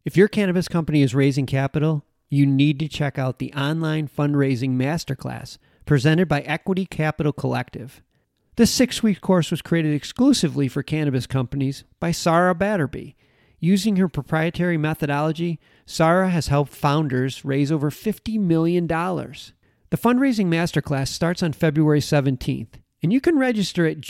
If your cannabis company is raising capital, you need to check out the online fundraising masterclass presented by Equity Capital Collective. This 6-week course was created exclusively for cannabis companies by Sarah Batterby. Using her proprietary methodology, Sarah has helped founders raise over $50 million. The fundraising masterclass starts on February 17th, and you can register at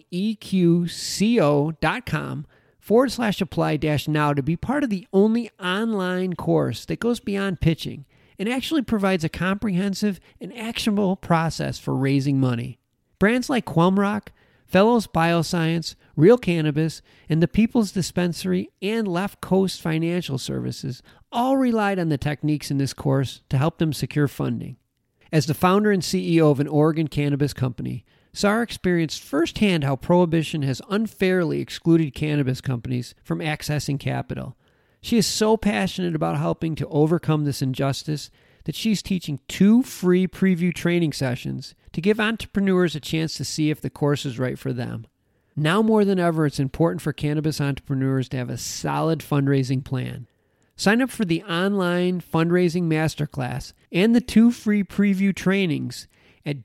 joineqco.com/apply-now to be part of the only online course that goes beyond pitching and actually provides a comprehensive and actionable process for raising money. Brands like Qualmrock, Fellows Bioscience, Real Cannabis, and the People's Dispensary and Left Coast Financial Services all relied on the techniques in this course to help them secure funding. As the founder and CEO of an Oregon cannabis company, Sarah experienced firsthand how prohibition has unfairly excluded cannabis companies from accessing capital. She is so passionate about helping to overcome this injustice that she's teaching 2 free preview training sessions to give entrepreneurs a chance to see if the course is right for them. Now more than ever, it's important for cannabis entrepreneurs to have a solid fundraising plan. Sign up for the online fundraising masterclass and the 2 free preview trainings at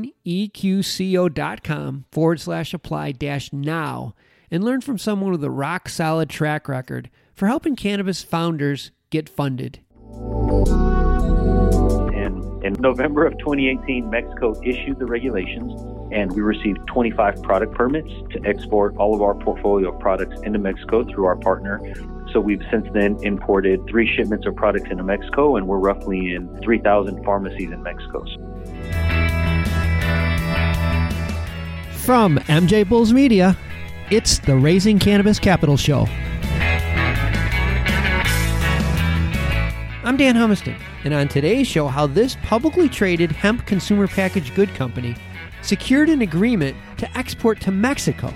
joineqco.com/apply-now and learn from someone with a rock-solid track record for helping cannabis founders get funded. In November of 2018, Mexico issued the regulations, and we received 25 product permits to export all of our portfolio of products into Mexico through our partner. So we've since then imported 3 shipments of products into Mexico, and we're roughly in 3,000 pharmacies in Mexico. From MJ Bulls Media, it's the Raising Cannabis Capital Show. I'm Dan Humiston, and on today's show, how this publicly traded hemp consumer packaged good company secured an agreement to export to Mexico.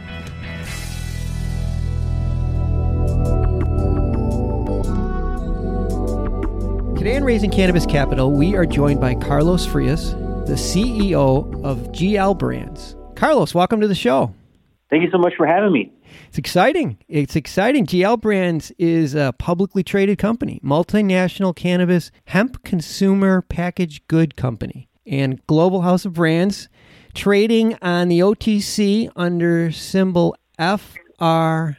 Today on Raising Cannabis Capital, we are joined by Carlos Frias, the CEO of GL Brands. Carlos, welcome to the show. Thank you so much for having me. It's exciting. GL Brands is a publicly traded company, multinational cannabis hemp consumer packaged good company, and global house of brands, trading on the OTC under symbol FRLF.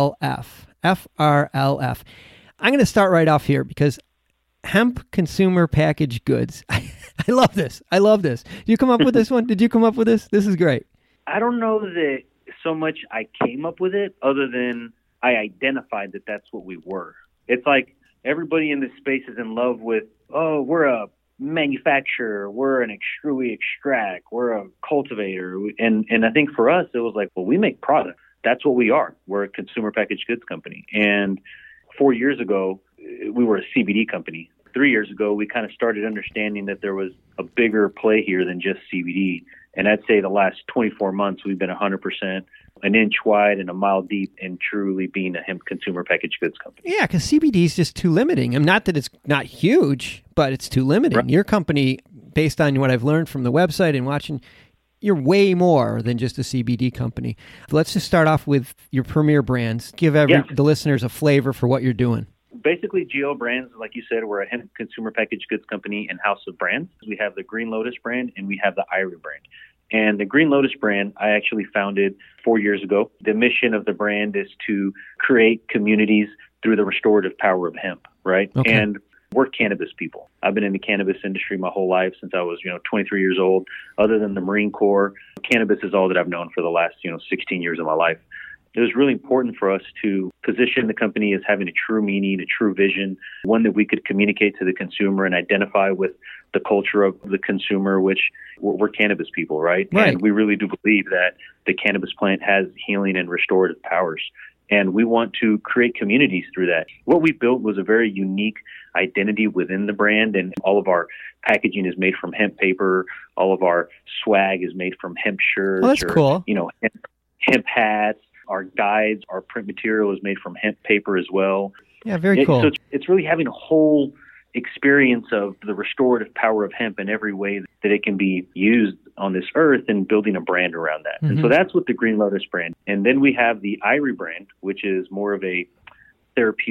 FRLF. I'm going to start right off here because hemp consumer packaged goods. I love this. Did you come up with this one? Did you come up with this? This is great. I don't know that so much I came up with it, other than I identified that that's what we were. It's like everybody in this space is in love with, oh, we're a manufacturer, we extract, we're a cultivator. And I think for us, it was like, well, we make products. That's what we are. We're a consumer packaged goods company. And 4 years ago, we were a CBD company. 3 years ago, we kind of started understanding that there was a bigger play here than just CBD. And I'd say the last 24 months, we've been 100% an inch wide and a mile deep in truly being a hemp consumer packaged goods company. Yeah, because CBD is just too limiting. Not that it's not huge, but it's too limiting. Right. Your company, based on what I've learned from the website and watching, you're way more than just a CBD company. Let's just start off with your premier brands. Give the listeners a flavor for what you're doing. Basically, GL Brands, like you said, we're a hemp consumer packaged goods company and house of brands. We have the Green Lotus brand and we have the Irie brand. And the Green Lotus brand, I actually founded 4 years ago. The mission of the brand is to create communities through the restorative power of hemp, right? Okay. And we're cannabis people. I've been in the cannabis industry my whole life since I was, 23 years old. Other than the Marine Corps, cannabis is all that I've known for the last, 16 years of my life. It was really important for us to position the company as having a true meaning, a true vision, one that we could communicate to the consumer and identify with the culture of the consumer, which we're cannabis people, right? And we really do believe that the cannabis plant has healing and restorative powers. And we want to create communities through that. What we built was a very unique identity within the brand, and all of our packaging is made from hemp paper. All of our swag is made from hemp shirts. Oh, that's cool. Hemp hats. Our guides, our print material is made from hemp paper as well. Yeah, very cool. So it's really having a whole experience of the restorative power of hemp in every way that it can be used on this earth, and building a brand around that. Mm-hmm. And so that's what the Green Lotus brand. And then we have the Irie brand, which is more of a therapeutic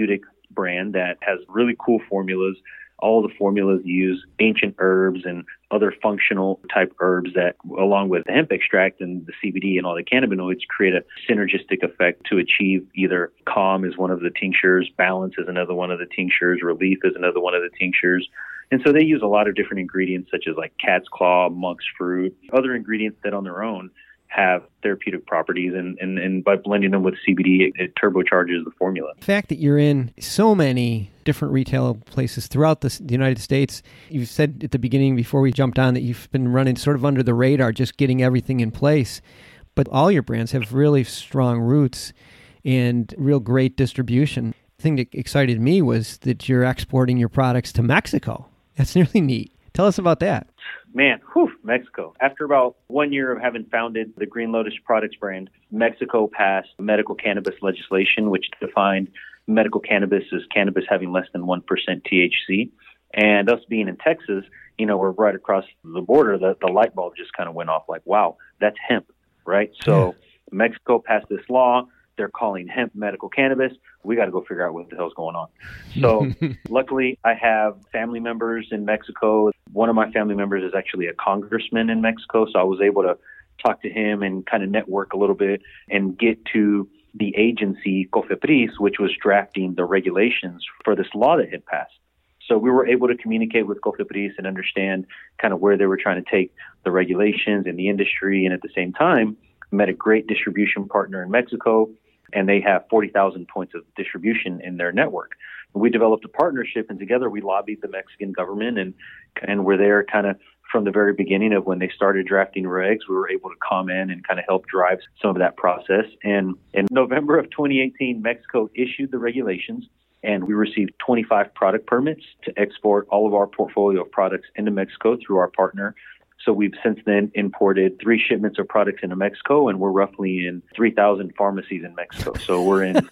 brand that has really cool formulas. All the formulas use ancient herbs and other functional type herbs that, along with the hemp extract and the CBD and all the cannabinoids, create a synergistic effect to achieve either calm is one of the tinctures, balance is another one of the tinctures, relief is another one of the tinctures. And so they use a lot of different ingredients such as like cat's claw, monk's fruit, other ingredients that on their own have therapeutic properties, and by blending them with CBD, it turbocharges the formula. The fact that you're in so many different retail places throughout the United States, you said at the beginning before we jumped on that you've been running sort of under the radar, just getting everything in place. But all your brands have really strong roots and real great distribution. The thing that excited me was that you're exporting your products to Mexico. That's really neat. Tell us about that. Man, Mexico. After about 1 year of having founded the Green Lotus Products brand, Mexico passed medical cannabis legislation, which defined medical cannabis as cannabis having less than 1% THC. And us being in Texas, we're right across the border, the light bulb just kind of went off like, wow, that's hemp, right? So Mexico passed this law. They're calling hemp medical cannabis. We got to go figure out what the hell's going on. So luckily, I have family members in Mexico. One of my family members is actually a congressman in Mexico. So I was able to talk to him and kind of network a little bit and get to the agency, COFEPRIS, which was drafting the regulations for this law that had passed. So we were able to communicate with COFEPRIS and understand kind of where they were trying to take the regulations and the industry. And at the same time, met a great distribution partner in Mexico, and they have 40,000 points of distribution in their network. We developed a partnership, and together we lobbied the Mexican government, and we're there kind of from the very beginning of when they started drafting regs. We were able to come in and kind of help drive some of that process. And in November of 2018, Mexico issued the regulations, and we received 25 product permits to export all of our portfolio of products into Mexico through our partner. So we've since then imported 3 shipments of products into Mexico, and we're roughly in 3,000 pharmacies in Mexico. So we're in,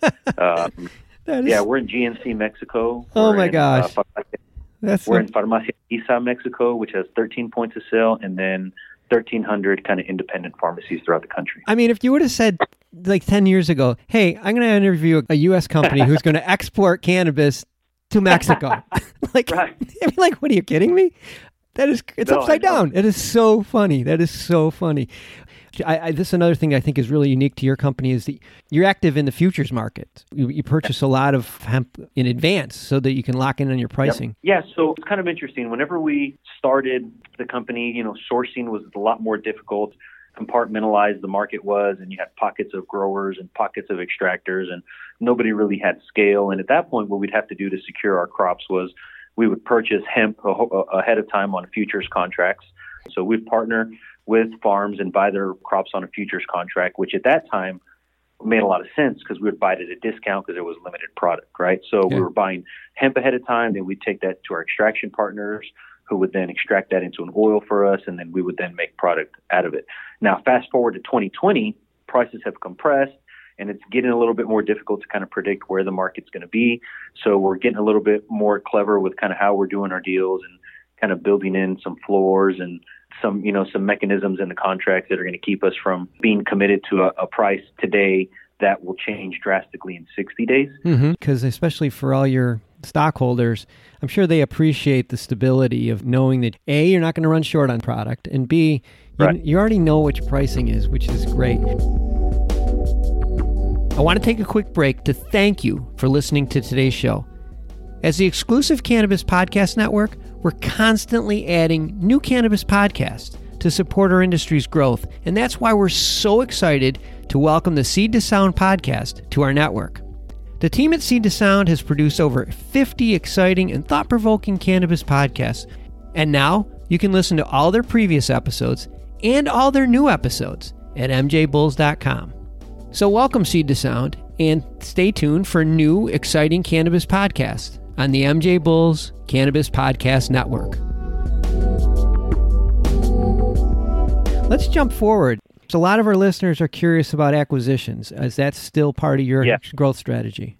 we're in GNC Mexico. Oh my gosh. We're in Farmacia ISA Mexico, which has 13 points of sale, and then 1,300 kind of independent pharmacies throughout the country. I mean, if you would have said like 10 years ago, hey, I'm going to interview a U.S. company who's going to export cannabis to Mexico. Right. I'd be like, what, are you kidding me? It's upside down. It is so funny. That is so funny. This is another thing I think is really unique to your company is that you're active in the futures market. You purchase a lot of hemp in advance so that you can lock in on your pricing. Yep. Yeah, so it's kind of interesting. Whenever we started the company, sourcing was a lot more difficult. Compartmentalized the market was, and you had pockets of growers and pockets of extractors, and nobody really had scale. And at that point, what we'd have to do to secure our crops was we would purchase hemp ahead of time on futures contracts. So we'd partner with farms and buy their crops on a futures contract, which at that time made a lot of sense because we would buy it at a discount because there was limited product, right? So we were buying hemp ahead of time, then we'd take that to our extraction partners who would then extract that into an oil for us, and then we would then make product out of it. Now, fast forward to 2020, prices have compressed, and it's getting a little bit more difficult to kind of predict where the market's going to be. So we're getting a little bit more clever with kind of how we're doing our deals and kind of building in some floors and some mechanisms in the contracts that are going to keep us from being committed to a price today that will change drastically in 60 days. Because especially for all your stockholders, I'm sure they appreciate the stability of knowing that A, you're not going to run short on product, and B, you already know what your pricing is, which is great. I want to take a quick break to thank you for listening to today's show. As the exclusive Cannabis Podcast Network, we're constantly adding new cannabis podcasts to support our industry's growth, and that's why we're so excited to welcome the Seed to Sound podcast to our network. The team at Seed to Sound has produced over 50 exciting and thought-provoking cannabis podcasts, and now you can listen to all their previous episodes and all their new episodes at mjbulls.com. So welcome, Seed to Sound, and stay tuned for new, exciting cannabis podcasts on the MJ Bulls Cannabis Podcast Network. Let's jump forward. So a lot of our listeners are curious about acquisitions. Is that still part of your growth strategy?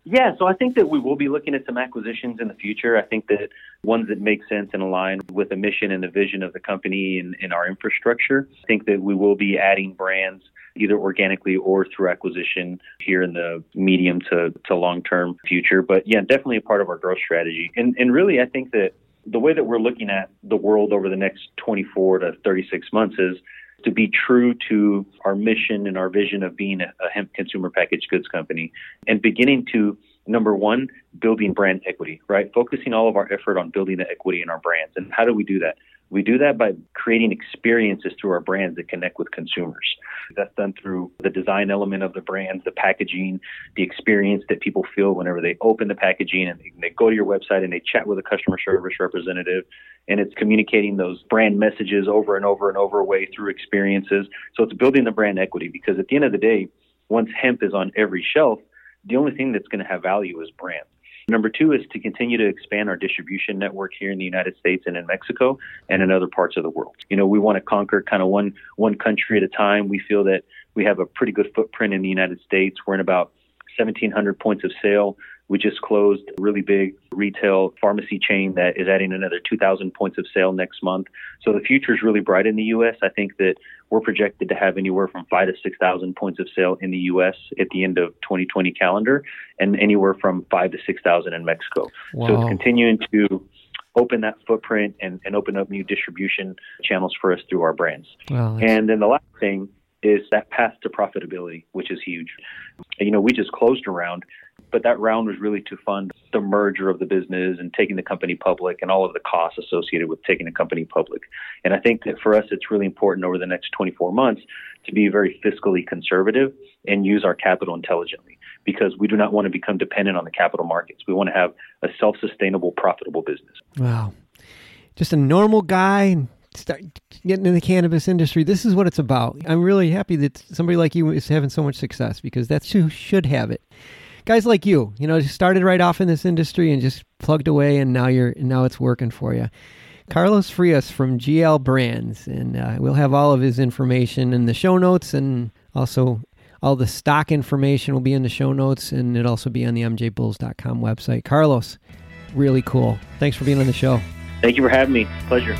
Yeah, so I think that we will be looking at some acquisitions in the future. I think that ones that make sense and align with the mission and the vision of the company and our infrastructure. I think that we will be adding brands either organically or through acquisition here in the medium to long-term future. But yeah, definitely a part of our growth strategy. And really, I think that the way that we're looking at the world over the next 24 to 36 months is to be true to our mission and our vision of being a hemp consumer packaged goods company and beginning to, number one, building brand equity, right? Focusing all of our effort on building the equity in our brands. And how do we do that? We do that by creating experiences through our brands that connect with consumers. That's done through the design element of the brands, the packaging, the experience that people feel whenever they open the packaging and they go to your website and they chat with a customer service representative. And it's communicating those brand messages over and over and over way through experiences. So it's building the brand equity because at the end of the day, once hemp is on every shelf, the only thing that's going to have value is brand. Number two is to continue to expand our distribution network here in the United States and in Mexico and in other parts of the world. You know, we want to conquer kind of one country at a time. We feel that we have a pretty good footprint in the United States. We're in about 1,700 points of sale. We just closed a really big retail pharmacy chain that is adding another 2,000 points of sale next month. So the future is really bright in the U.S. I think that we're projected to have anywhere from 5,000 to 6,000 points of sale in the U.S. at the end of 2020 calendar, and anywhere from 5,000 to 6,000 in Mexico. Wow. So it's continuing to open that footprint and open up new distribution channels for us through our brands. Wow, and then the last thing is that path to profitability, which is huge. You know, we just closed a round, but that round was really to fund the merger of the business and taking the company public and all of the costs associated with taking the company public. And I think that for us, it's really important over the next 24 months to be very fiscally conservative and use our capital intelligently because we do not want to become dependent on the capital markets. We want to have a self-sustainable, profitable business. Wow. Just a normal guy start getting in the cannabis industry. This is what it's about. I'm really happy that somebody like you is having so much success because that's who should have it. Guys like you, just started right off in this industry and just plugged away, and now it's working for you. Carlos Frias from GL Brands, and we'll have all of his information in the show notes, and also all the stock information will be in the show notes, and it'll also be on the mjbulls.com website. Carlos, really cool. Thanks for being on the show. Thank you for having me. Pleasure.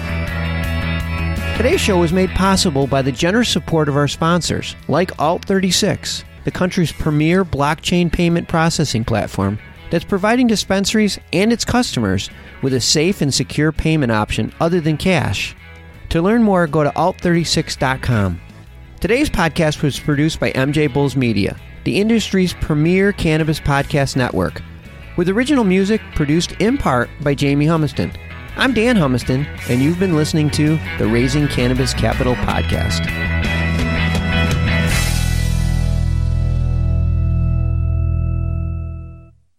Today's show was made possible by the generous support of our sponsors, like Alt36, the country's premier blockchain payment processing platform that's providing dispensaries and its customers with a safe and secure payment option other than cash. To learn more, go to alt36.com. Today's podcast was produced by MJ Bulls Media, the industry's premier cannabis podcast network, with original music produced in part by Jamie Humiston. I'm Dan Humiston, and you've been listening to the Raising Cannabis Capital podcast.